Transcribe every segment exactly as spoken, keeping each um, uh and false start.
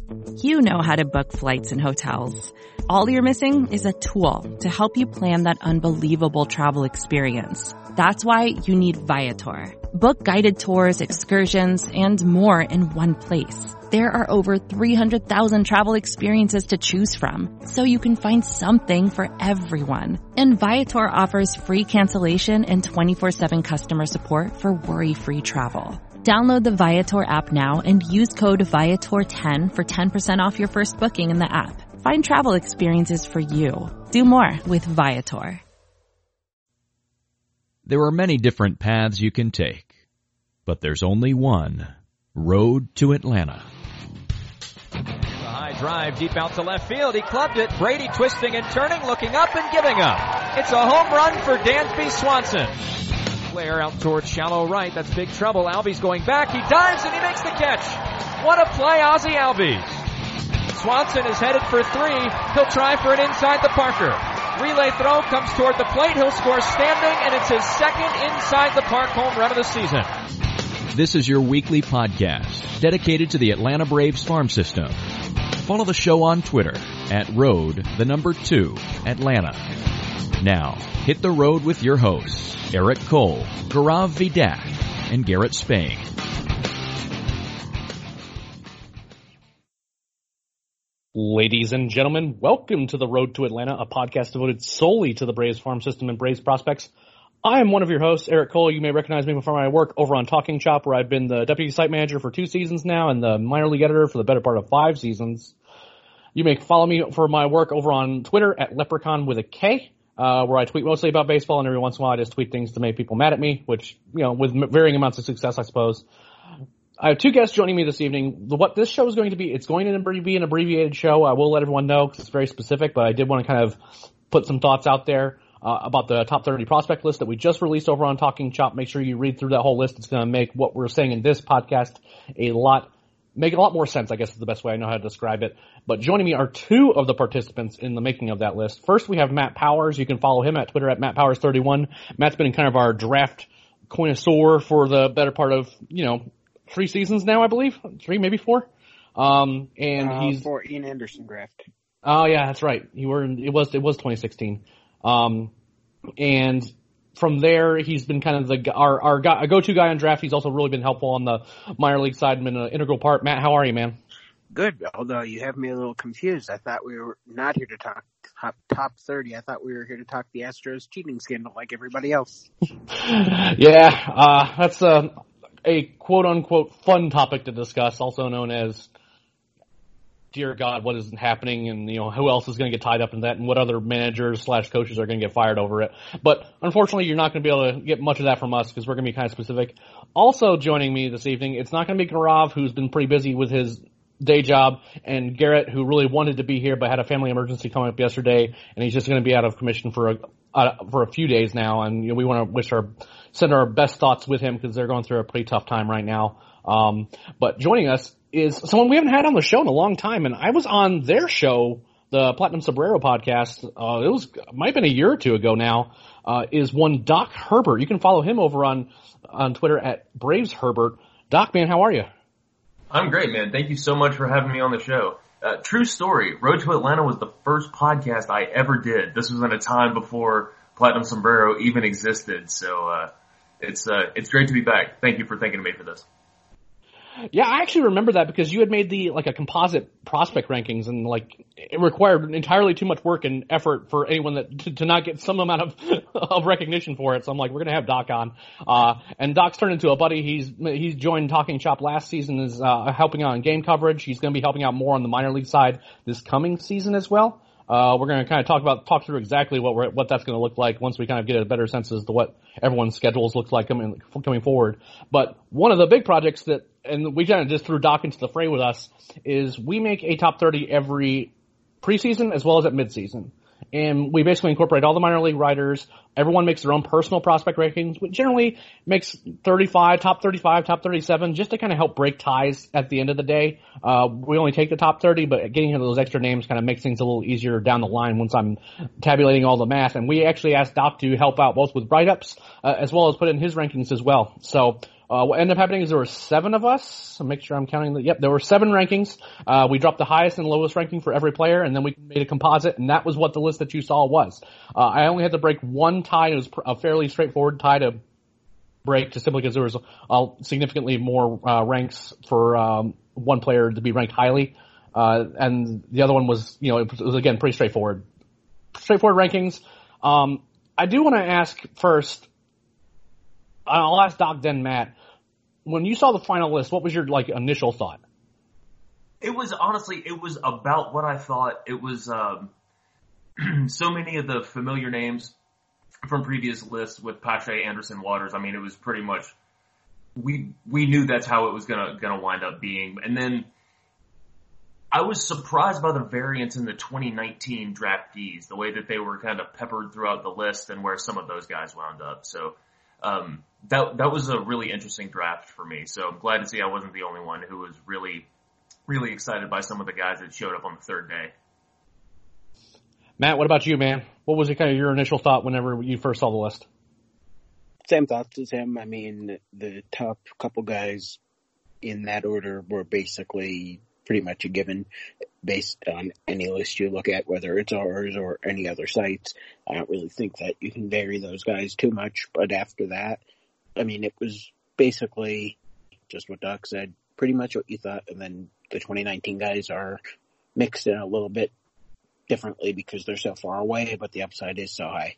You know how to book flights and hotels. All you're missing is a tool to help you plan that unbelievable travel experience. That's why you need Viator. Book guided tours, excursions, and more in one place. There are over three hundred thousand travel experiences to choose from, so you can find something for everyone. And Viator offers free cancellation and twenty-four seven customer support for worry-free travel. Download the Viator app now and use code Viator ten for ten percent off your first booking in the app. Find travel experiences for you. Do more with Viator. There are many different paths you can take, but there's only one road to Atlanta. The high drive deep out to left field. He clubbed it. Brady twisting and turning, looking up and giving up. It's a home run for Dansby Swanson. Player out towards shallow right. That's big trouble. Albies going back. He dives and he makes the catch. What a play, Ozzie Albies. Swanson is headed for three. He'll try for an inside the Parker. Relay throw comes toward the plate. He'll score standing, and it's his second inside the park home run of the season. This is your weekly podcast dedicated to the Atlanta Braves farm system. Follow the show on Twitter at road, the number two, Atlanta. Now, hit the road with your hosts, Eric Cole, Gaurav Vidak, and Garrett Spain. Ladies and gentlemen, welcome to the Road to Atlanta, a podcast devoted solely to the Braves farm system and Braves prospects. I am one of your hosts, Eric Cole. You may recognize me from my work over on Talking Chop, where I've been the deputy site manager for two seasons now and the minor league editor for the better part of five seasons. You may follow me for my work over on Twitter at Leprechaun with a K, uh, where I tweet mostly about baseball, and every once in a while I just tweet things to make people mad at me, which, you know, with varying amounts of success, I suppose. I have two guests joining me this evening. What this show is going to be, it's going to be an abbreviated show. I will let everyone know because it's very specific, but I did want to kind of put some thoughts out there uh, about the top thirty prospect list that we just released over on Talking Chop. Make sure you read through that whole list. It's going to make what we're saying in this podcast a lot, make a lot more sense, I guess is the best way I know how to describe it. But joining me are two of the participants in the making of that list. First, we have Matt Powers. You can follow him at Twitter at Matt Powers thirty-one. Matt's been kind of our draft connoisseur for the better part of, you know, three seasons now, I believe. Three, maybe four. Um, and uh, he's for Ian Anderson draft. Oh yeah, that's right. You were. In, it was. It was twenty sixteen. Um, and from there, he's been kind of the our our go, go-to guy on draft. He's also really been helpful on the minor league side and been an integral part. Matt, how are you, man? Good. Although you have me a little confused. I thought we were not here to talk top top thirty. I thought we were here to talk the Astros cheating scandal like everybody else. yeah, uh, that's a. Uh, a quote-unquote fun topic to discuss, also known as, dear God, what is happening, and, you know, who else is going to get tied up in that, and what other managers slash coaches are going to get fired over it. But unfortunately, you're not going to be able to get much of that from us because we're going to be kind of specific. Also joining me this evening, it's not going to be Gaurav, who's been pretty busy with his day job, and Garrett, who really wanted to be here but had a family emergency coming up yesterday, and he's just going to be out of commission for a uh, for a few days now. And, you know, we want to wish our send our best thoughts with him because they're going through a pretty tough time right now. Um, but joining us is someone we haven't had on the show in a long time, and I was on their show, the Platinum Sombrero podcast. Uh, it was might have been a year or two ago now. Uh, is one Doc Herbert. You can follow him over on on Twitter at Braves Herbert. Doc, man, how are you? I'm great, man. Thank you so much for having me on the show. Uh, true story. Road to Atlanta was the first podcast I ever did. This was in a time before Platinum Sombrero even existed. So, uh, it's, uh, it's great to be back. Thank you for thinking of me for this. Yeah, I actually remember that because you had made the, like, a composite prospect rankings, and, like, it required entirely too much work and effort for anyone that, to, to not get some amount of, of recognition for it. So I'm like, we're gonna have Doc on. Uh, and Doc's turned into a buddy. He's, he's joined Talking Chop last season, is, uh, helping out on game coverage. He's gonna be helping out more on the minor league side this coming season as well. Uh, we're going to kind of talk about, talk through exactly what we're, what that's going to look like once we kind of get a better sense as to what everyone's schedules look like coming, coming forward. But one of the big projects that, and we kind of just threw Doc into the fray with us, is we make a top thirty every preseason as well as at midseason. And we basically incorporate all the minor league writers. Everyone makes their own personal prospect rankings, which generally makes thirty-five, top thirty-five, top thirty-seven, just to kind of help break ties at the end of the day. Uh, we only take the top thirty, but getting into those extra names kind of makes things a little easier down the line once I'm tabulating all the math. And we actually asked Doc to help out both with write-ups, uh, as well as put in his rankings as well. So, Uh, what ended up happening is there were seven of us. So make sure I'm counting the, yep, there were seven rankings. Uh, we dropped the highest and lowest ranking for every player, and then we made a composite, and that was what the list that you saw was. Uh, I only had to break one tie. It was a fairly straightforward tie to break, just simply because there was uh, significantly more uh, ranks for um, one player to be ranked highly. Uh, and the other one was, you know, it was, it was again pretty straightforward. Straightforward rankings. Um, I do want to ask first, I'll ask Doc then Matt, when you saw the final list, what was your like initial thought? It was honestly, it was about what I thought. It was um, so many of the familiar names from previous lists with Pache, Anderson, Waters. I mean, it was pretty much we we knew that's how it was gonna gonna wind up being. And then I was surprised by the variance in the twenty nineteen draftees, the way that they were kind of peppered throughout the list and where some of those guys wound up. So. Um, that, that was a really interesting draft for me. So I'm glad to see I wasn't the only one who was really, really excited by some of the guys that showed up on the third day. Matt, what about you, man? What was your, kind of your initial thought whenever you first saw the list? Same thoughts as him. I mean, the top couple guys in that order were basically pretty much a given based on any list you look at, whether it's ours or any other sites. I don't really think that you can vary those guys too much, but after that, I mean, it was basically just what Doc said, pretty much what you thought, and then the twenty nineteen guys are mixed in a little bit differently because they're so far away, but the upside is so high.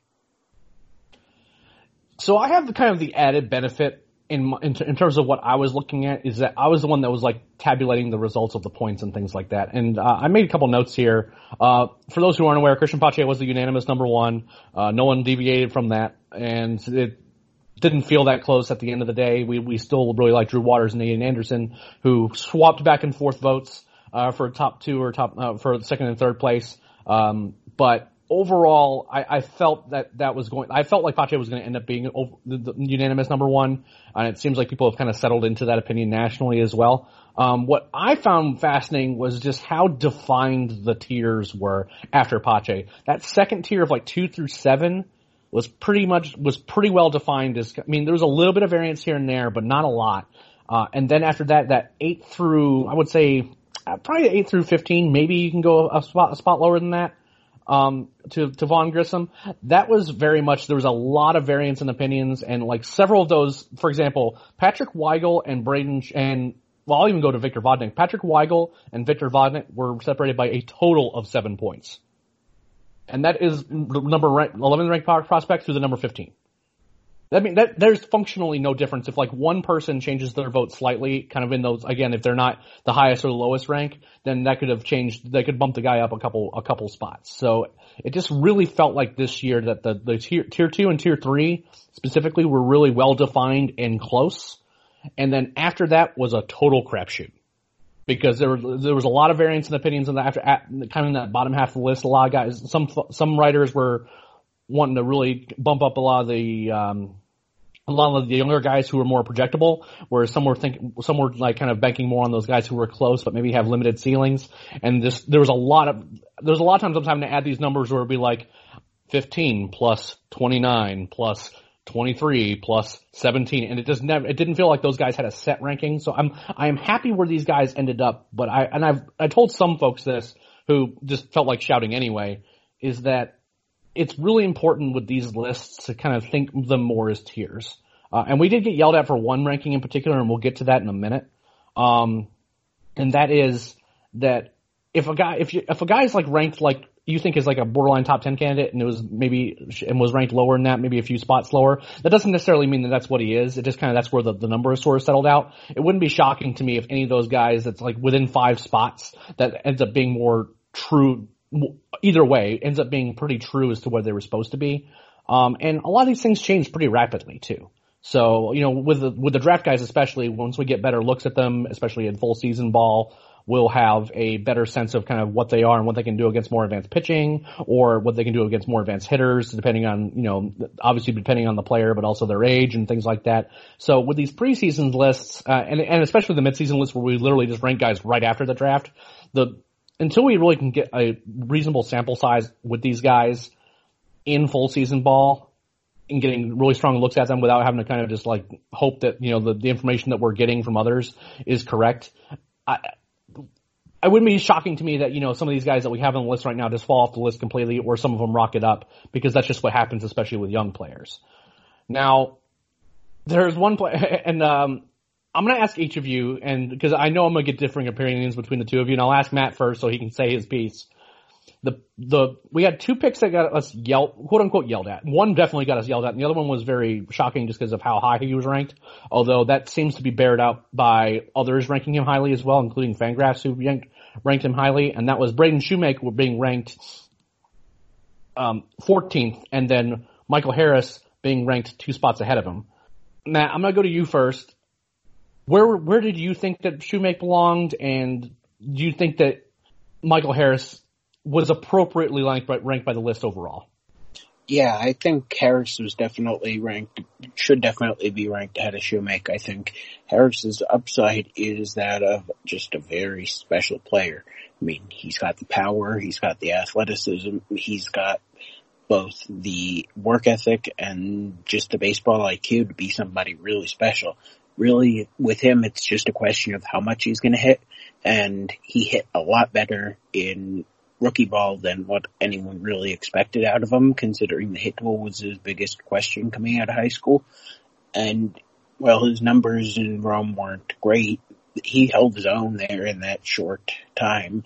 So I have the kind of the added benefit in, in in terms of what I was looking at is that I was the one that was like tabulating the results of the points and things like that. And uh, I made a couple notes here. Uh, for those who aren't aware, Christian Pache was the unanimous number one. Uh, no one deviated from that, and it didn't feel that close at the end of the day. We we still really like Drew Waters and Ian Anderson, who swapped back and forth votes uh, for top two or top uh, for second and third place. Um, but overall, I, I felt that that was going. I felt like Pache was going to end up being over, the, the unanimous number one, and it seems like people have kind of settled into that opinion nationally as well. Um, what I found fascinating was just how defined the tiers were after Pache. That second tier of like two through seven was pretty much was pretty well defined. As I mean, there was a little bit of variance here and there, but not a lot. Uh, and then after that, that eight through I would say uh, probably eight through fifteen. Maybe you can go a spot a spot lower than that. Um, to, to Vaughn Grissom, that was very much, there was a lot of variance in opinions, and like several of those, for example, Patrick Weigel and Braden, and, well, I'll even go to Victor Vodnik. Patrick Weigel and Victor Vodnik were separated by a total of seven points. And that is the number eleven ranked prospect through the number fifteen. I mean, that, there's functionally no difference. If like one person changes their vote slightly, kind of in those, again, if they're not the highest or the lowest rank, then that could have changed, they could bump the guy up a couple, a couple spots. So it just really felt like this year that the, the tier, tier two and tier three specifically were really well defined and close. And then after that was a total crapshoot. Because there was, there was a lot of variance in opinions in the after, at, kind of in that bottom half of the list. A lot of guys, some, some writers were wanting to really bump up a lot of the, um, a lot of the younger guys who were more projectable, whereas some were thinking, some were like kind of banking more on those guys who were close, but maybe have limited ceilings. And this, there was a lot of, there was a lot of times I was having to add these numbers where it'd be like fifteen plus twenty-nine plus twenty-three plus seventeen, and it just never, it didn't feel like those guys had a set ranking. So I'm, I am happy where these guys ended up, but I, and I've, I told some folks this who just felt like shouting anyway, is that it's really important with these lists to kind of think of them more as tiers. Uh, and we did get yelled at for one ranking in particular, and we'll get to that in a minute. Um, and that is that if a guy, if you, if a guy is like ranked like you think is like a borderline top ten candidate and it was maybe, and was ranked lower than that, maybe a few spots lower, that doesn't necessarily mean that that's what he is. It just kind of, that's where the, the number is sort of settled out. It wouldn't be shocking to me if any of those guys that's like within five spots that ends up being more true, either way, ends up being pretty true as to where they were supposed to be. Um, and a lot of these things change pretty rapidly too. So, you know, with the, with the draft guys especially, once we get better looks at them, especially in full season ball, we'll have a better sense of kind of what they are and what they can do against more advanced pitching or what they can do against more advanced hitters, depending on, you know, obviously depending on the player, but also their age and things like that. So with these preseason lists, uh, and, and especially the midseason lists where we literally just rank guys right after the draft, the, until we really can get a reasonable sample size with these guys in full season ball, and getting really strong looks at them without having to kind of just like hope that, you know, the, the information that we're getting from others is correct. I, it wouldn't be shocking to me that, you know, some of these guys that we have on the list right now just fall off the list completely, or some of them rocket up, because that's just what happens, especially with young players. Now, there's one play, and um, I'm going to ask each of you, and because I know I'm going to get differing opinions between the two of you, and I'll ask Matt first so he can say his piece. The the we had two picks that got us yelled, quote unquote, yelled at. One definitely got us yelled at, and the other one was very shocking just because of how high he was ranked. Although that seems to be bared out by others ranking him highly as well, including Fangraphs, who ranked, ranked him highly, and that was Braden Shoemaker being ranked um, fourteenth, and then Michael Harris being ranked two spots ahead of him. Matt, I'm gonna go to you first. Where where did you think that Shoemaker belonged, and do you think that Michael Harris was appropriately ranked by, ranked by the list overall? Yeah, I think Harris was definitely ranked, should definitely be ranked ahead of Shoemaker. I think Harris's upside is that of just a very special player. I mean, he's got the power, he's got the athleticism, he's got both the work ethic and just the baseball I Q to be somebody really special. Really, with him, it's just a question of how much he's going to hit, and he hit a lot better in rookie ball than what anyone really expected out of him, considering the hit tool was his biggest question coming out of high school. And, well, his numbers in Rome weren't great. He held his own there in that short time.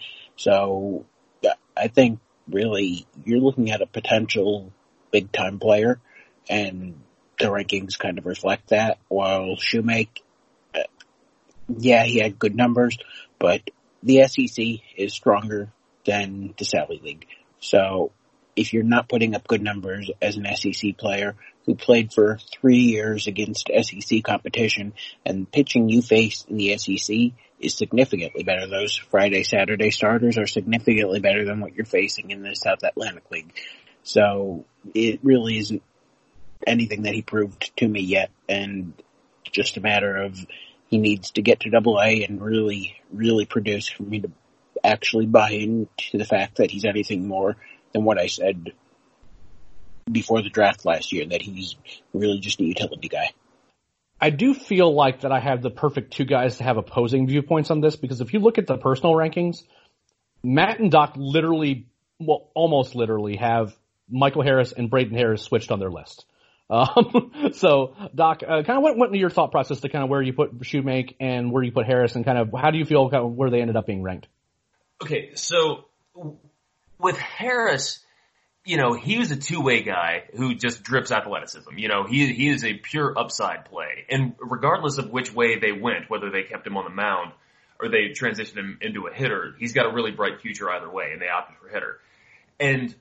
So, I think, really, you're looking at a potential big-time player, and the rankings kind of reflect that, while Shoemaker, uh, yeah, he had good numbers, but the S E C is stronger than the Sally League. So if you're not putting up good numbers as an S E C player who played for three years against S E C competition, and pitching you face in the S E C is significantly better. Those Friday, Saturday starters are significantly better than what you're facing in the South Atlantic League. So it really isn't anything that he proved to me yet, and just a matter of he needs to get to Double A and really, really produce for me to actually buy into the fact that he's anything more than what I said before the draft last year, that he's really just a utility guy. I do feel like that I have the perfect two guys to have opposing viewpoints on this, because if you look at the personal rankings, Matt and Doc literally, well, almost literally have Michael Harris and Braden Harris switched on their list. Um, so, Doc, uh, kind of what went into your thought process to kind of where you put Shoemaker and where you put Harris, and kind of how do you feel kind of where they ended up being ranked? Okay, so with Harris, you know, he was a two-way guy who just drips athleticism. You know, he he is a pure upside play. And regardless of which way they went, whether they kept him on the mound or they transitioned him into a hitter, he's got a really bright future either way, and they opted for hitter. And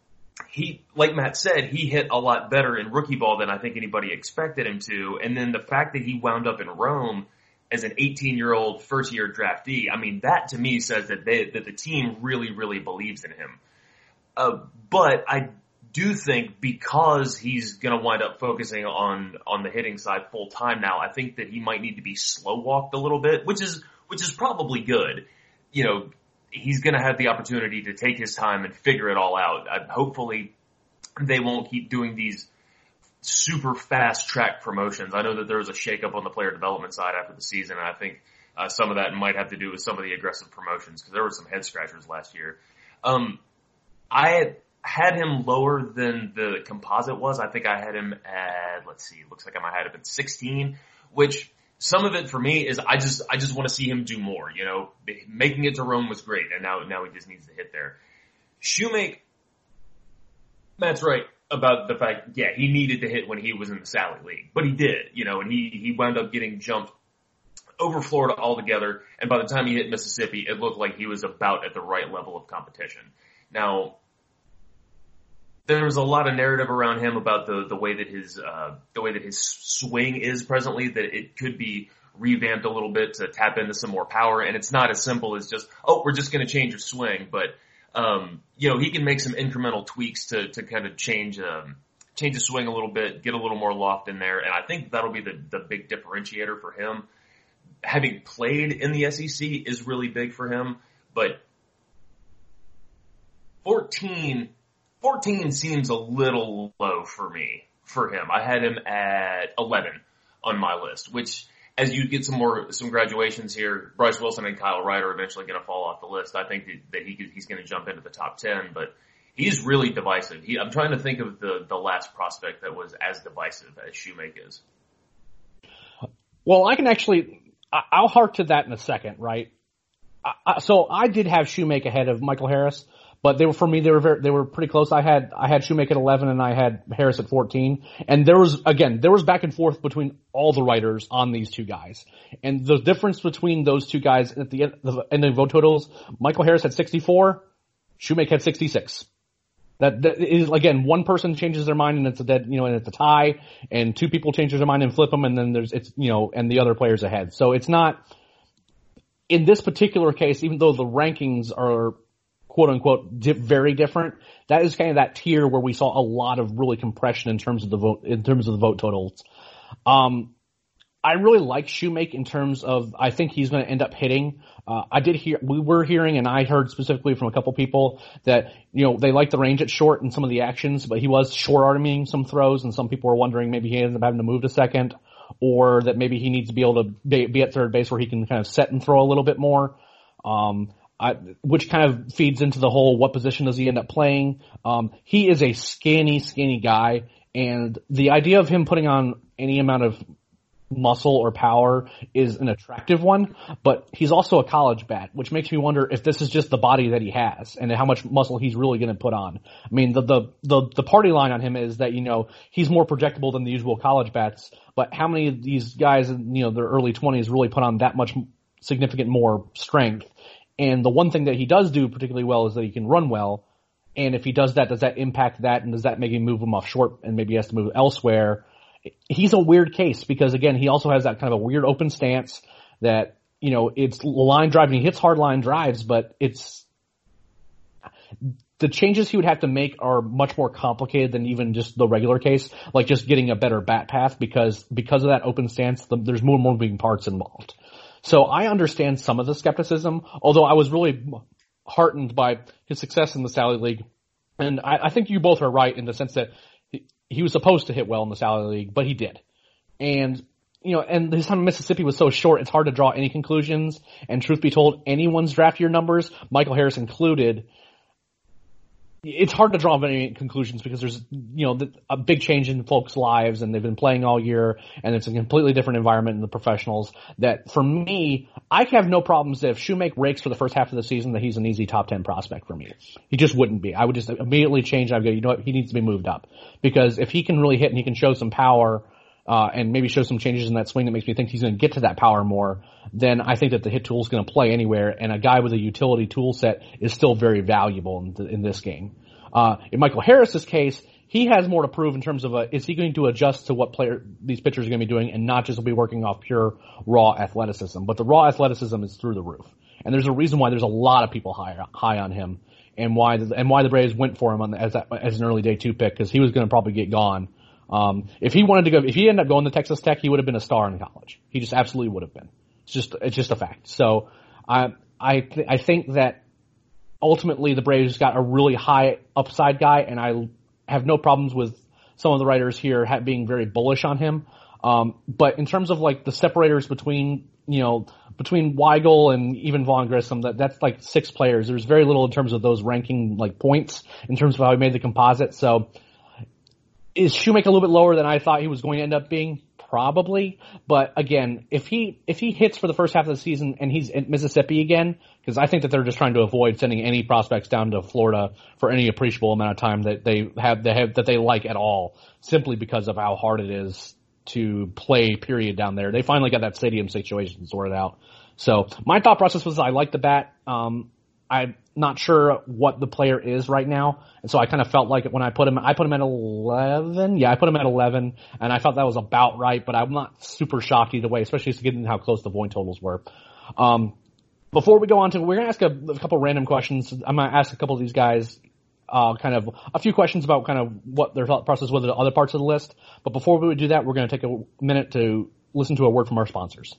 he, like Matt said, he hit a lot better in rookie ball than I think anybody expected him to. And then the fact that he wound up in Rome as an eighteen-year-old first-year draftee, I mean, that to me says that they, that the team really, really believes in him. Uh, but I do think because he's going to wind up focusing on, on the hitting side full time now, I think that he might need to be slow walked a little bit, which is, which is probably good. You know, he's going to have the opportunity to take his time and figure it all out. Uh, hopefully they won't keep doing these super fast track promotions. I know that there was a shakeup on the player development side after the season, and I think uh, some of that might have to do with some of the aggressive promotions, because there were some head scratchers last year. Um, I had, had him lower than the composite was. I think I had him at, let's see, looks like I might have him at sixteen, which some of it for me is I just, I just want to see him do more. You know, making it to Rome was great, and now, now he just needs to hit there. Shoemaker, Matt's right about the fact, yeah, he needed to hit when he was in the Sally League, but he did, you know, and he, he wound up getting jumped over Florida altogether, and by the time he hit Mississippi, it looked like he was about at the right level of competition. Now, there was a lot of narrative around him about the, the way that his, uh, the way that his swing is presently, that it could be revamped a little bit to tap into some more power, and it's not as simple as just, oh, we're just gonna change your swing, but Um, you know, he can make some incremental tweaks to, to kind of change, um, change the swing a little bit, get a little more loft in there. And I think that'll be the, the big differentiator for him. Having played in the S E C is really big for him, but fourteen, fourteen seems a little low for me. for him. I had him at eleven on my list, which as you get some more, some graduations here, Bryce Wilson and Kyle Wright are eventually going to fall off the list. I think that, that he, he's going to jump into the top ten, but he's really divisive. He, I'm trying to think of the, the last prospect that was as divisive as Shoemake is. Well, I can actually, I'll hark to that in a second, right? I, so I did have Shoemake ahead of Michael Harris, but they were, for me, they were very, they were pretty close. I had, I had Shoemake at eleven and I had Harris at fourteen. And there was, again, there was back and forth between all the writers on these two guys. And the difference between those two guys at the end, the end of vote totals, Michael Harris had sixty-four, Shoemake had sixty-six. That, that is, again, one person changes their mind and it's a dead, you know, and it's a tie, and two people change their mind and flip them, and then there's, it's, you know, and the other player's ahead. So it's not, in this particular case, even though the rankings are quote unquote di- very different, that is kind of that tier where we saw a lot of really compression in terms of the vote, in terms of the vote totals. Um, I really like Shoemake in terms of, I think he's going to end up hitting. Uh, I did hear, we were hearing, and I heard specifically from a couple people that, you know, they like the range at short and some of the actions, but he was short-arming some throws, and some people were wondering maybe he ends up having to move to second, or that maybe he needs to be able to be, be at third base where he can kind of set and throw a little bit more. Um, I, which kind of feeds into the whole what position does he end up playing. Um, he is a skinny, skinny guy, and the idea of him putting on any amount of muscle or power is an attractive one, but he's also a college bat, which makes me wonder if this is just the body that he has and how much muscle he's really going to put on. I mean, the, the, the, the party line on him is that, you know, he's more projectable than the usual college bats, but how many of these guys in, you know, their early twenties really put on that much significant more strength? And the one thing that he does do particularly well is that he can run well. And if he does that, does that impact that? And does that maybe move him off short and maybe he has to move elsewhere? He's a weird case because, again, he also has that kind of a weird open stance that, you know, it's line driving. He hits hard line drives, but it's the changes he would have to make are much more complicated than even just the regular case, like just getting a better bat path because, because of that open stance, the, there's more and more moving parts involved. So I understand some of the skepticism, although I was really heartened by his success in the Sally League. And I, I think you both are right in the sense that he was supposed to hit well in the Sally League, but he did. And, you know, and his time in Mississippi was so short, it's hard to draw any conclusions. And truth be told, anyone's draft year numbers, Michael Harris included, it's hard to draw any conclusions because there's, you know, a big change in folks' lives and they've been playing all year and it's a completely different environment in the professionals that for me, I have no problems that if Shoemake rakes for the first half of the season that he's an easy top ten prospect for me. He just wouldn't be. I would just immediately change. I'd go, you know what, he needs to be moved up because if he can really hit and he can show some power, uh, and maybe show some changes in that swing that makes me think he's going to get to that power more, then I think that the hit tool is going to play anywhere, and a guy with a utility tool set is still very valuable in, th- in this game. Uh, in Michael Harris's case, he has more to prove in terms of, a, is he going to adjust to what player these pitchers are going to be doing and not just be working off pure raw athleticism. But the raw athleticism is through the roof. And there's a reason why there's a lot of people high, high on him and why, the, and why the Braves went for him on the, as, that, as an early day two pick because he was going to probably get gone. Um, if he wanted to go, if he ended up going to Texas Tech, he would have been a star in college. He just absolutely would have been. It's just, it's just a fact. So I, I, th- I think that ultimately the Braves got a really high upside guy, and I have no problems with some of the writers here being very bullish on him. Um, but in terms of like the separators between, you know, between Weigel and even Vaughn Grissom, that, that's like six players. There's very little in terms of those ranking like points in terms of how he made the composite. So is Shoemake a little bit lower than I thought he was going to end up being? Probably. But again, if he, if he hits for the first half of the season and he's in Mississippi again, because I think that they're just trying to avoid sending any prospects down to Florida for any appreciable amount of time that they have, they have, that they like at all, simply because of how hard it is to play period down there. They finally got that stadium situation sorted out. So my thought process was I like the bat. Um, I'm not sure what the player is right now. And so I kind of felt like when I put him, I put him at eleven. Yeah, I put him at eleven and I thought that was about right, but I'm not super shocked either way, especially given how close the point totals were. Um, before we go on to, we're going to ask a, a couple random questions. I'm going to ask a couple of these guys, uh, kind of a few questions about kind of what their thought process was with the other parts of the list. But before we do that, we're going to take a minute to listen to a word from our sponsors.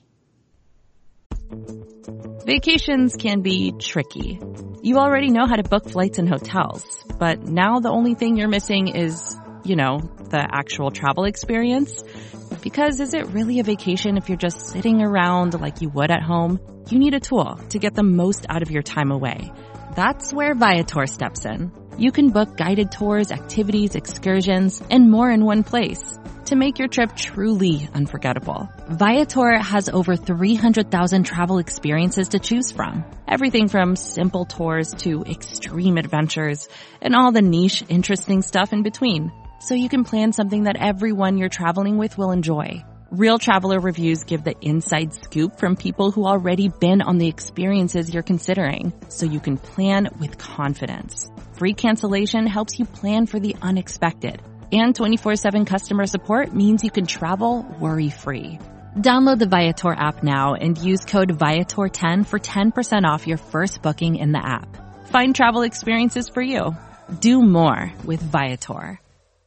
Vacations can be tricky. You already know how to book flights and hotels, but now the only thing you're missing is you know, the actual travel experience. Because is it really a vacation if you're just sitting around like you would at home? You need a tool to get the most out of your time away. That's where Viator steps in. You can book guided tours, activities, excursions, and more in one place to make your trip truly unforgettable. Viator has over three hundred thousand travel experiences to choose from. Everything from simple tours to extreme adventures and all the niche, interesting stuff in between. So you can plan something that everyone you're traveling with will enjoy. Real traveler reviews give the inside scoop from people who already been on the experiences you're considering, so you can plan with confidence. Free cancellation helps you plan for the unexpected. And twenty-four seven customer support means you can travel worry-free. Download the Viator app now and use code Viator ten for ten percent off your first booking in the app. Find travel experiences for you. Do more with Viator.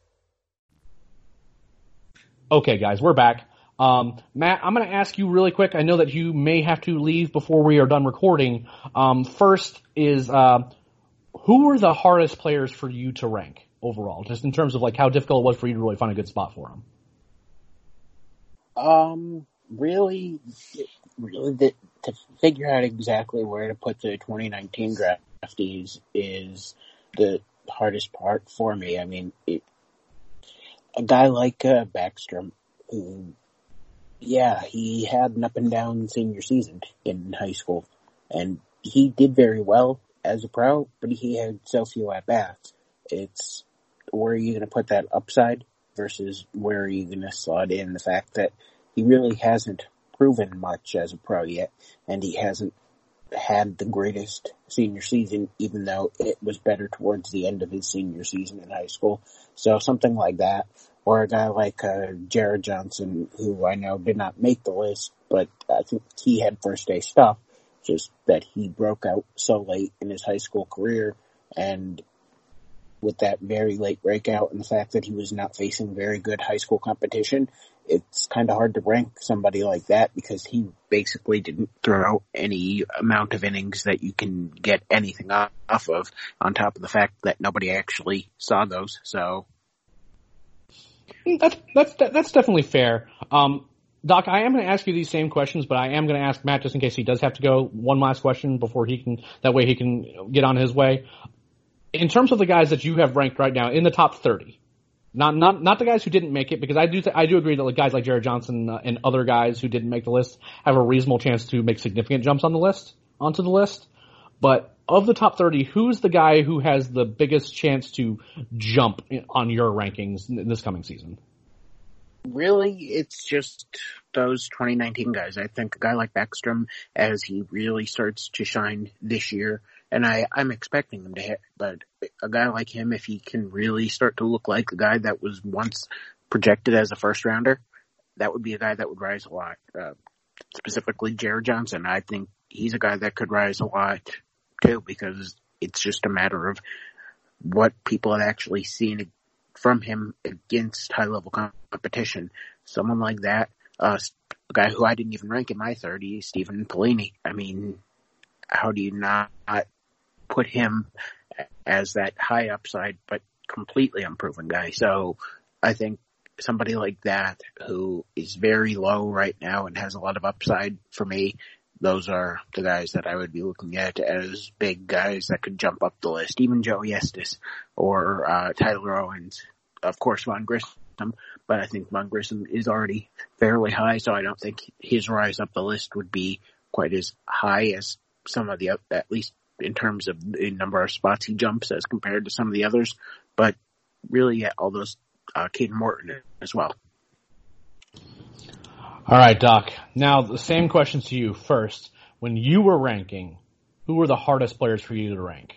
Okay, guys, we're back. Um, Matt, I'm going to ask you really quick. I know that you may have to leave before we are done recording. Um, first is, uh, who were the hardest players for you to rank overall, just in terms of like how difficult it was for you to really find a good spot for them? Um, really, really, the, to figure out exactly where to put the twenty nineteen draftees is the hardest part for me. I mean, it, a guy like uh, Backstrom, who, yeah, he had an up and down senior season in high school, and he did very well as a pro, but he had so few at bats. It's where are you going to put that upside versus where are you going to slot in the fact that he really hasn't proven much as a pro yet, and he hasn't had the greatest senior season, even though it was better towards the end of his senior season in high school. So something like that, or a guy like uh, Jared Johnson, who I know did not make the list, but I think he had first day stuff, just that he broke out so late in his high school career, and with that very late breakout and the fact that he was not facing very good high school competition, it's kind of hard to rank somebody like that because he basically didn't throw any amount of innings that you can get anything off of, on top of the fact that nobody actually saw those. So that's that's that's definitely fair. Um, Doc, I am going to ask you these same questions, but I am going to ask Matt just in case he does have to go. One last question before he can, that way he can get on his way. In terms of the guys that you have ranked right now in the top thirty, not not not the guys who didn't make it, because I do th- I do agree that like guys like Jared Johnson uh, and other guys who didn't make the list have a reasonable chance to make significant jumps on the list onto the list. But of the top thirty, who's the guy who has the biggest chance to jump in, on your rankings in this coming season? Really, it's just those twenty nineteen guys. I think a guy like Backstrom, as he really starts to shine this year, and I, I'm expecting him to hit, but a guy like him, if he can really start to look like the guy that was once projected as a first rounder, that would be a guy that would rise a lot. Uh, specifically Jared Johnson. I think he's a guy that could rise a lot too, because it's just a matter of what people have actually seen from him against high level competition. Someone like that, uh, a guy who I didn't even rank in my thirty, Stephen Polini. I mean, how do you not put him as that high upside but completely unproven guy? So I think somebody like that who is very low right now and has a lot of upside for me, those are the guys that I would be looking at as big guys that could jump up the list. Even Joey Estes or uh, Tyler Owens, of course Vaughn Grissom, but I think Vaughn Grissom is already fairly high, so I don't think his rise up the list would be quite as high as some of the, at least in terms of the number of spots he jumps as compared to some of the others. But really, yeah, all those, uh, Caden Morton as well. All right, Doc. Now, the same questions to you. First, when you were ranking, who were the hardest players for you to rank?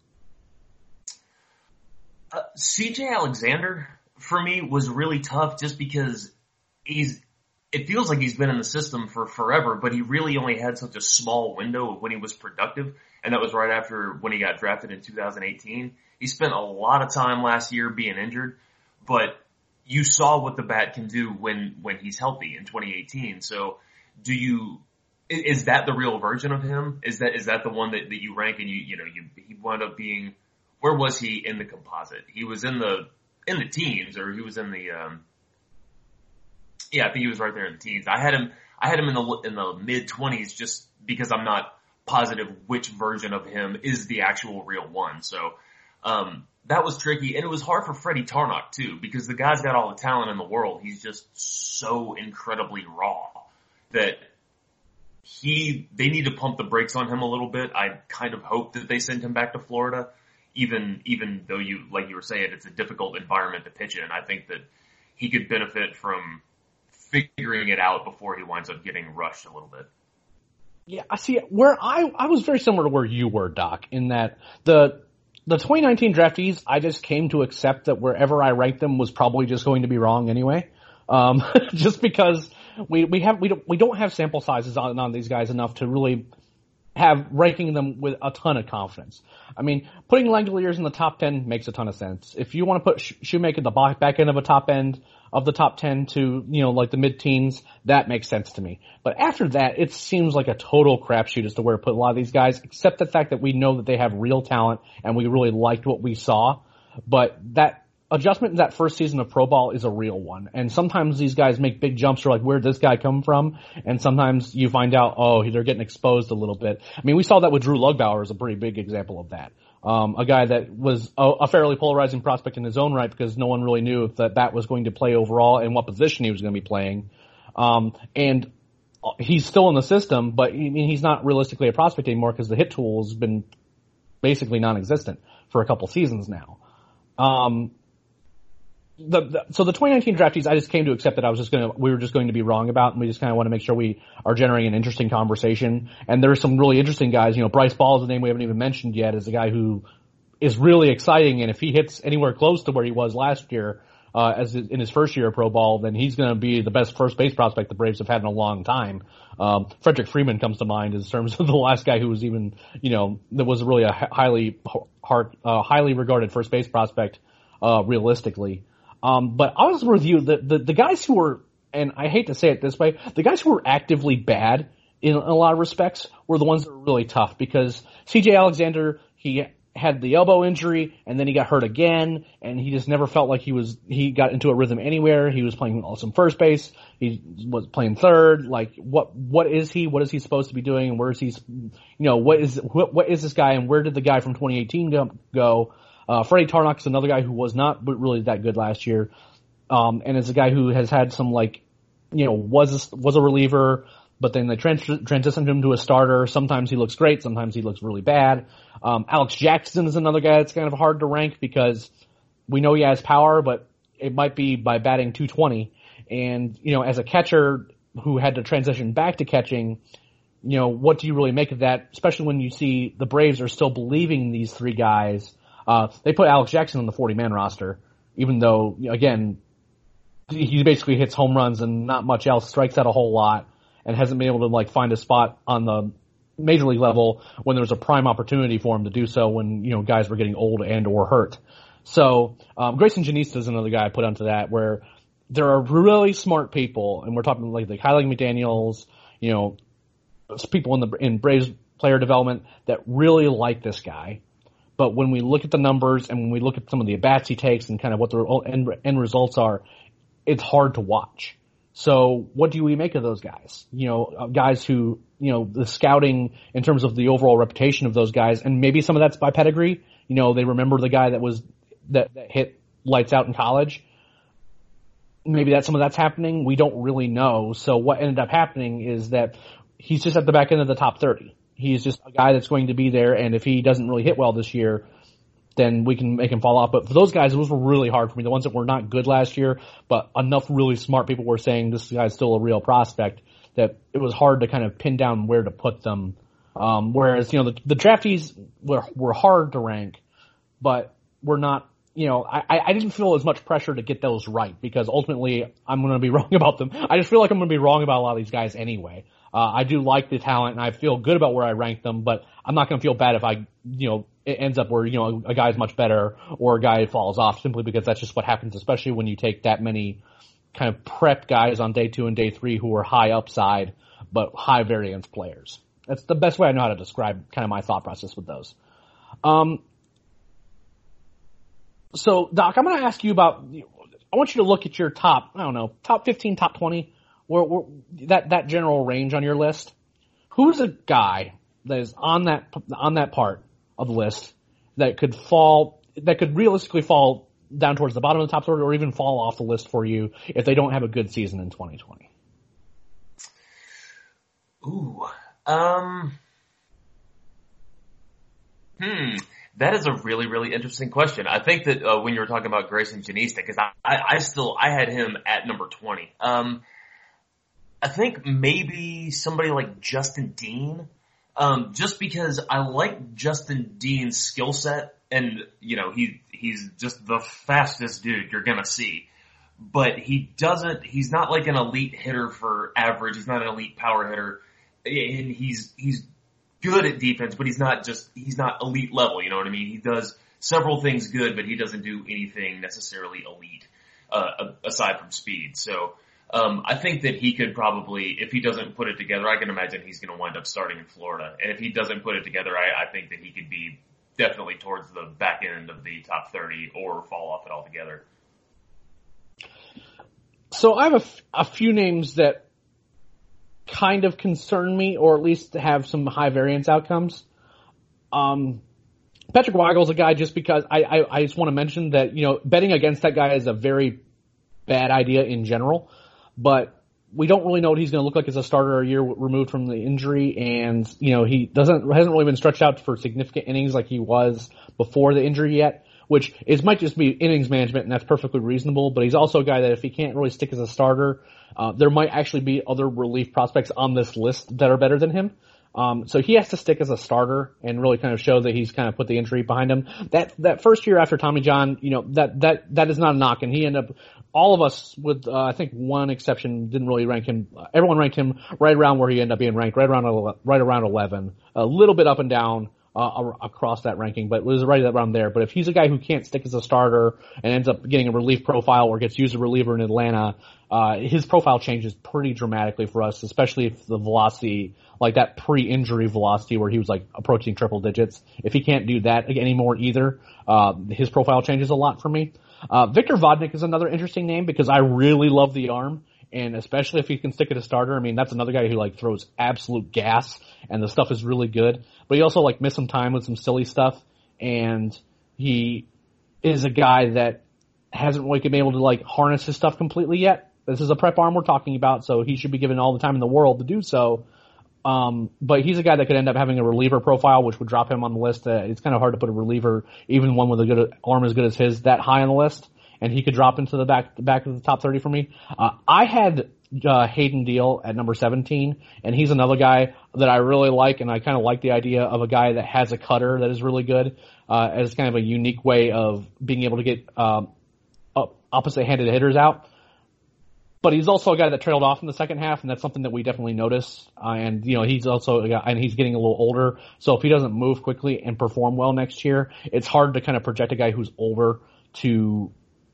Uh, C J Alexander, for me, was really tough just because he's, it feels like he's been in the system for forever, but he really only had such a small window of when he was productive, and that was right after when he got drafted in two thousand eighteen. He spent a lot of time last year being injured, but you saw what the bat can do when, when he's healthy in twenty eighteen. So do you, is that the real version of him? Is that, is that the one that, that you rank and you, you know, you, he wound up being, where was he in the composite? He was in the, in the teens, or he was in the, um, yeah, I think he was right there in the teens. I had him, I had him in the, in the mid twenties just because I'm not positive which version of him is the actual real one. So, um, that was tricky, and it was hard for Freddie Tarnok too, because the guy's got all the talent in the world. He's just so incredibly raw that he, they need to pump the brakes on him a little bit. I kind of hope that they send him back to Florida, even, even though you, like you were saying, it's a difficult environment to pitch in. I think that he could benefit from figuring it out before he winds up getting rushed a little bit. Yeah, I see where I, I was very similar to where you were, Doc, in that the, The twenty nineteen draftees, I just came to accept that wherever I ranked them was probably just going to be wrong anyway. Um, just because we, we have, we don't, we don't have sample sizes on, on these guys enough to really have ranking them with a ton of confidence. I mean, putting Langoliers in the top ten makes a ton of sense. If you want to put Shoemaker at the back end of a top end of the top ten to, you know, like the mid-teens, that makes sense to me. But after that, it seems like a total crapshoot as to where to put a lot of these guys, except the fact that we know that they have real talent and we really liked what we saw. But that adjustment in that first season of Pro Ball is a real one. And sometimes these guys make big jumps. You're like, where'd this guy come from? And sometimes you find out, oh, they're getting exposed a little bit. I mean, we saw that with Drew Lugbauer as a pretty big example of that. Um, a guy that was a, a fairly polarizing prospect in his own right because no one really knew if that, that was going to play overall and what position he was going to be playing. Um, and he's still in the system, but I mean, he's not realistically a prospect anymore because the hit tool has been basically non-existent for a couple seasons now. Um, The, the, so the twenty nineteen draftees, I just came to accept that I was just gonna, we were just going to be wrong about, and we just kind of want to make sure we are generating an interesting conversation. And there are some really interesting guys. You know, Bryce Ball is a name we haven't even mentioned yet, is a guy who is really exciting. And if he hits anywhere close to where he was last year, uh, as in his first year of Pro Ball, then he's going to be the best first base prospect the Braves have had in a long time. Um, Frederick Freeman comes to mind in terms of the last guy who was even, you know, that was really a highly, hard, uh, highly regarded first base prospect, uh, realistically. Um, but I was with you, the, the, the guys who were, and I hate to say it this way, the guys who were actively bad in a lot of respects were the ones that were really tough because C J Alexander, he had the elbow injury and then he got hurt again and he just never felt like he was, he got into a rhythm anywhere. He was playing awesome first base. He was playing third. Like what, what is he? What is he supposed to be doing? And where is he, you know, what is, what, what is this guy and where did the guy from twenty eighteen go? go? Uh, Freddie Tarnok is another guy who was not really that good last year. Um, and is a guy who has had some like, you know, was, a, was a reliever, but then they trans- transitioned him to a starter. Sometimes he looks great. Sometimes he looks really bad. Um, Alex Jackson is another guy that's kind of hard to rank because we know he has power, but it might be by batting two twenty. And, you know, as a catcher who had to transition back to catching, you know, what do you really make of that? Especially when you see the Braves are still believing these three guys. Uh, they put Alex Jackson on the forty-man roster, even though, again, he basically hits home runs and not much else, strikes out a whole lot, and hasn't been able to, like, find a spot on the major league level when there was a prime opportunity for him to do so when, you know, guys were getting old and or hurt. So, um, Grayson Janista is another guy I put onto that, where there are really smart people, and we're talking like, like Highland McDaniels, you know, people in the, in Braves player development that really like this guy. But when we look at the numbers and when we look at some of the at-bats he takes and kind of what the end, end results are, it's hard to watch. So what do we make of those guys? You know, guys who, you know, the scouting in terms of the overall reputation of those guys, and maybe some of that's by pedigree. You know, they remember the guy that was, that, that hit lights out in college. Maybe that some of that's happening. We don't really know. So what ended up happening is that he's just at the back end of the top thirty. He's just a guy that's going to be there, and if he doesn't really hit well this year, then we can make him fall off. But for those guys, those were really hard for me. The ones that were not good last year, but enough really smart people were saying this guy's still a real prospect, that it was hard to kind of pin down where to put them. Um, whereas, you know, the, the draftees were, were hard to rank, but we're not, you know, I, I didn't feel as much pressure to get those right because ultimately I'm going to be wrong about them. I just feel like I'm going to be wrong about a lot of these guys anyway. Uh, I do like the talent and I feel good about where I rank them, but I'm not going to feel bad if I, you know, it ends up where, you know, a guy's much better or a guy falls off simply because that's just what happens, especially when you take that many kind of prep guys on day two and day three who are high upside, but high variance players. That's the best way I know how to describe kind of my thought process with those. Um, So, Doc, I'm going to ask you about. I want you to look at your top. I don't know, top fifteen, top twenty, where, where that that general range on your list. Who's a guy that is on that on that part of the list that could fall, that could realistically fall down towards the bottom of the top third, or even fall off the list for you if they don't have a good season in twenty twenty? Ooh, um, hmm, that is a really, really interesting question. I think that uh, when you were talking about Grayson Janista, because I, I, I still I had him at number twenty. Um, I think maybe somebody like Justin Dean, um, just because I like Justin Dean's skill set, and you know he he's just the fastest dude you're gonna see. But he doesn't. He's not like an elite hitter for average. He's not an elite power hitter, and he's he's good at defense, but he's not just he's not elite level. You know what I mean? He does several things good, but he doesn't do anything necessarily elite uh, aside from speed. So. Um, I think that he could probably, if he doesn't put it together, I can imagine he's going to wind up starting in Florida. And if he doesn't put it together, I, I think that he could be definitely towards the back end of the top thirty or fall off it altogether. So I have a, f- a few names that kind of concern me, or at least have some high variance outcomes. Um, Patrick Weigel's a guy just because I, I, I just want to mention that, you know, betting against that guy is a very bad idea in general. But we don't really know what he's going to look like as a starter a year removed from the injury, and you know he doesn't hasn't really been stretched out for significant innings like he was before the injury yet. Which is might just be innings management, and that's perfectly reasonable. But he's also a guy that if he can't really stick as a starter, uh, there might actually be other relief prospects on this list that are better than him. Um, so he has to stick as a starter and really kind of show that he's kind of put the injury behind him. That that first year after Tommy John, you know, that that that is not a knock, and he ended up. All of us, with uh, I think one exception, didn't really rank him. Uh, everyone ranked him right around where he ended up being ranked, right around right around eleven. A little bit up and down uh, across that ranking, but it was right around there. But if he's a guy who can't stick as a starter and ends up getting a relief profile or gets used as a reliever in Atlanta, uh, his profile changes pretty dramatically for us, especially if the velocity, like that pre-injury velocity where he was like approaching triple digits. If he can't do that anymore either, uh, his profile changes a lot for me. Uh, Victor Vodnik is another interesting name because I really love the arm, and especially if he can stick at a starter. I mean, that's another guy who like throws absolute gas, and the stuff is really good. But he also like missed some time with some silly stuff, and he is a guy that hasn't really been able to like harness his stuff completely yet. This is a prep arm we're talking about, so he should be given all the time in the world to do so. Um, but he's a guy that could end up having a reliever profile, which would drop him on the list. Uh, it's kind of hard to put a reliever, even one with a good arm as good as his, that high on the list. And he could drop into the back, back of the top thirty for me. Uh, I had, uh, Hayden Deal at number seventeen, and he's another guy that I really like, and I kind of like the idea of a guy that has a cutter that is really good, uh, as kind of a unique way of being able to get, um, opposite-handed hitters out. But he's also a guy that trailed off in the second half, and that's something that we definitely notice. Uh, and, you know, he's also a guy, and he's getting a little older. So if he doesn't move quickly and perform well next year, it's hard to kind of project a guy who's older to,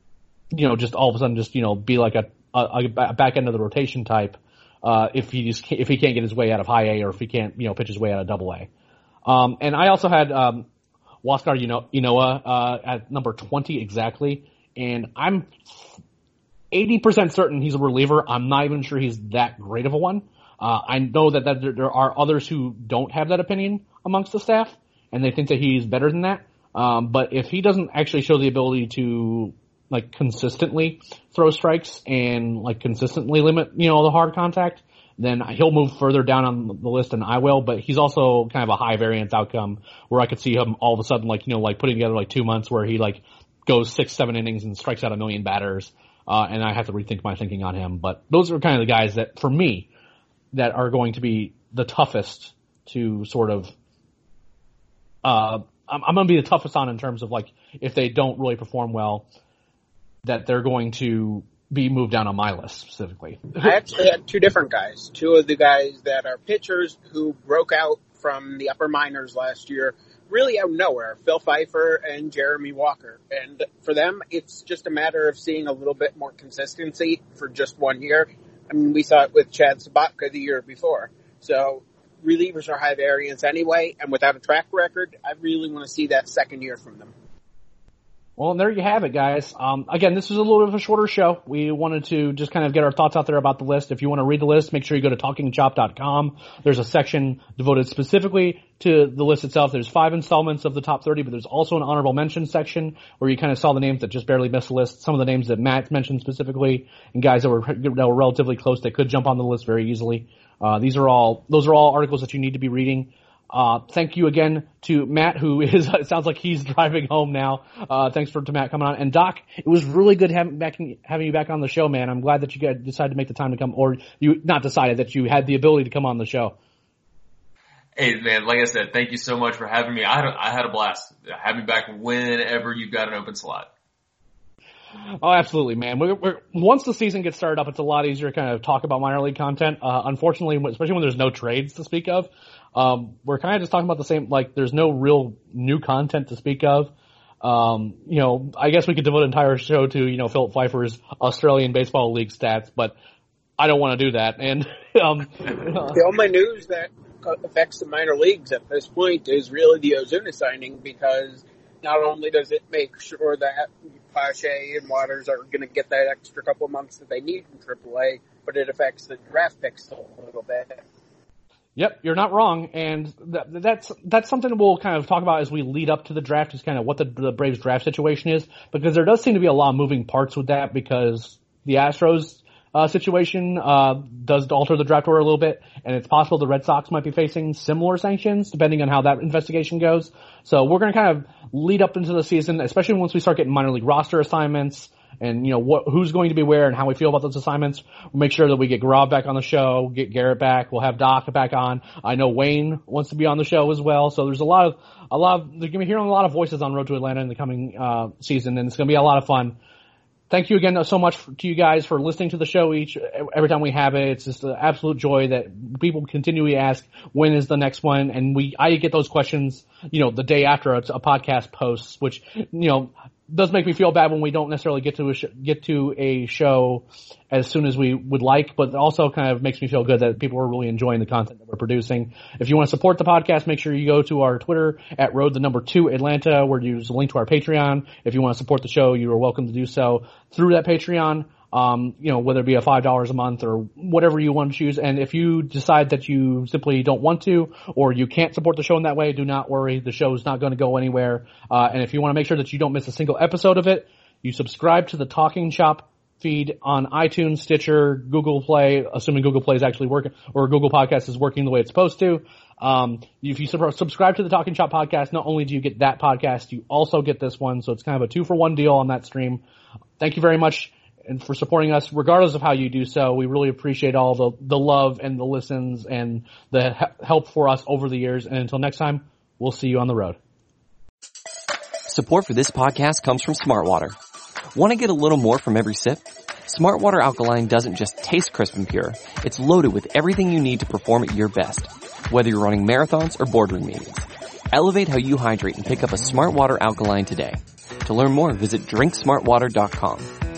you know, just all of a sudden just, you know, be like a, a, a back end of the rotation type, uh, if he just, if he can't get his way out of high A or if he can't, you know, pitch his way out of double A. Um, and I also had, um, Huascar Ynoa, uh, at number twenty exactly. And I'm eighty percent certain he's a reliever. I'm not even sure he's that great of a one. Uh, I know that, that there are others who don't have that opinion amongst the staff, and they think that he's better than that. Um, but if he doesn't actually show the ability to, like, consistently throw strikes and, like, consistently limit, you know, the hard contact, then he'll move further down on the list than I will. But he's also kind of a high variance outcome where I could see him all of a sudden, like, you know, like putting together, like, two months where he, like, goes six, seven innings and strikes out a million batters. Uh, and I have to rethink my thinking on him. But those are kind of the guys that, for me, that are going to be the toughest to sort of, uh, I'm, I'm going to be the toughest on in terms of, like, if they don't really perform well, that they're going to be moved down on my list specifically. I actually had two different guys. Two of the guys that are pitchers who broke out from the upper minors last year, really out of nowhere, Phil Pfeiffer and Jeremy Walker. And for them, it's just a matter of seeing a little bit more consistency for just one year. I mean, we saw it with Chad Sabatka the year before. So relievers are high variance anyway, and without a track record, I really want to see that second year from them. Well, there you have it, guys. Um, again, this is a little bit of a shorter show. We wanted to just kind of get our thoughts out there about the list. If you want to read the list, make sure you go to talking chop dot com. There's a section devoted specifically to the list itself. There's five installments of the top thirty, but there's also an honorable mention section where you kind of saw the names that just barely missed the list. Some of the names that Matt mentioned specifically, and guys that were, that were relatively close that could jump on the list very easily. Uh, these are all, those are all articles that you need to be reading. Uh, thank you again to Matt, who is, it sounds like he's driving home now. Uh, thanks for, to Matt coming on. And Doc, it was really good having, back, having you back on the show, man. I'm glad that you guys decided to make the time to come, or you, not decided, that you had the ability to come on the show. Hey, man, like I said, thank you so much for having me. I had a, I had a blast. Have me back whenever you've got an open slot. Oh, absolutely, man. We're, we're, once the season gets started up, it's a lot easier to kind of talk about minor league content. Uh, unfortunately, especially when there's no trades to speak of, um, we're kind of just talking about the same, like, there's no real new content to speak of. Um, you know, I guess we could devote an entire show to, you know, Philip Pfeiffer's Australian Baseball League stats, but I don't want to do that. And, um, the only news that affects the minor leagues at this point is really the Ozuna signing, because not only does it make sure that Pache and Waters are going to get that extra couple of months that they need from triple A, but it affects the draft picks a little bit. Yep, you're not wrong, and that, that's that's something we'll kind of talk about as we lead up to the draft, is kind of what the, the Braves draft situation is, because there does seem to be a lot of moving parts with that, because the Astros uh, situation uh does alter the draft order a little bit, and it's possible the Red Sox might be facing similar sanctions depending on how that investigation goes. So we're going to kind of lead up into the season, especially once we start getting minor league roster assignments, and, you know, what, who's going to be where and how we feel about those assignments. We'll make sure that we get Gaurav back on the show, get Garrett back. We'll have Doc back on. I know Wayne wants to be on the show as well. So there's a lot of, a lot of, they're going to be hearing a lot of voices on Road to Atlanta in the coming, uh, season, and it's going to be a lot of fun. Thank you again so much to you guys for listening to the show each, every time we have it. It's just an absolute joy that people continually ask, when is the next one? And we, I get those questions, you know, the day after a, a podcast posts, which, you know, does make me feel bad when we don't necessarily get to a sh- get to a show as soon as we would like, but also kind of makes me feel good that people are really enjoying the content that we're producing. If you want to support the podcast, make sure you go to our Twitter at road the number two Atlanta, where there's a link to our Patreon. If you want to support the show, you are welcome to do so through that Patreon. Um, you know, whether it be a five dollars a month or whatever you want to choose. And if you decide that you simply don't want to, or you can't support the show in that way, do not worry. The show is not going to go anywhere. Uh, and if you want to make sure that you don't miss a single episode of it, you subscribe to the Talking Chop feed on iTunes, Stitcher, Google Play, assuming Google Play is actually working, or Google Podcast is working the way it's supposed to. Um, if you sub- subscribe to the Talking Chop podcast, not only do you get that podcast, you also get this one. So it's kind of a two for one deal on that stream. Thank you very much. And for supporting us, regardless of how you do so. We really appreciate all the, the love and the listens and the he- help for us over the years. And until next time, we'll see you on the road. Support for this podcast comes from Smartwater. Want to get a little more from every sip? Smartwater Alkaline doesn't just taste crisp and pure. It's loaded with everything you need to perform at your best, whether you're running marathons or boardroom meetings. Elevate how you hydrate and pick up a Smartwater Alkaline today. To learn more, visit drink smart water dot com.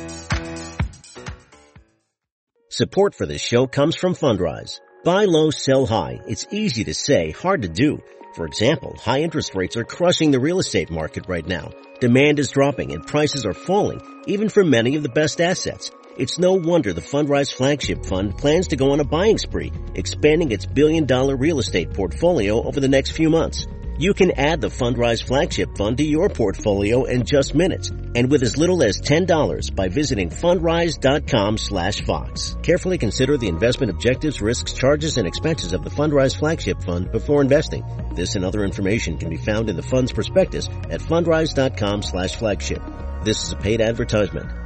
Support for this show comes from Fundrise. Buy low, sell high. It's easy to say, hard to do. For example, high interest rates are crushing the real estate market right now. Demand is dropping and prices are falling, even for many of the best assets. It's no wonder the Fundrise Flagship Fund plans to go on a buying spree, expanding its billion-dollar real estate portfolio over the next few months. You can add the Fundrise Flagship Fund to your portfolio in just minutes, and with as little as ten dollars by visiting fundrise.com slash Fox. Carefully consider the investment objectives, risks, charges, and expenses of the Fundrise Flagship Fund before investing. This and other information can be found in the fund's prospectus at fundrise.com slash flagship. This is a paid advertisement.